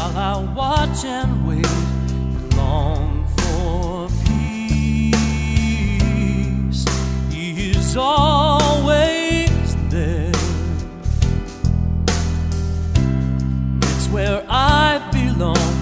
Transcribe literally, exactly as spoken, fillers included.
while I watch and wait and long for peace. He is always there. It's where I belong.